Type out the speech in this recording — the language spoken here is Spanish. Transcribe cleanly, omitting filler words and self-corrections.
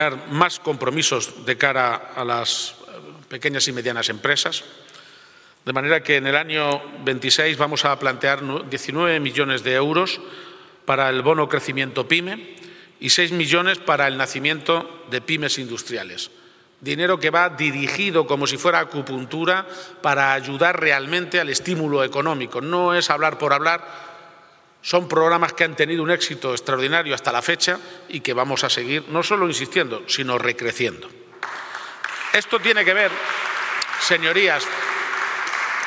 más compromisos de cara a las pequeñas y medianas empresas, de manera que en el año 26 vamos a plantear 19 millones de euros para el bono crecimiento PYME y 6 millones para el nacimiento de pymes industriales. Dinero que va dirigido como si fuera acupuntura para ayudar realmente al estímulo económico. No es hablar por hablar. Son programas que han tenido un éxito extraordinario hasta la fecha y que vamos a seguir no solo insistiendo, sino recreciendo. Esto tiene que ver, señorías,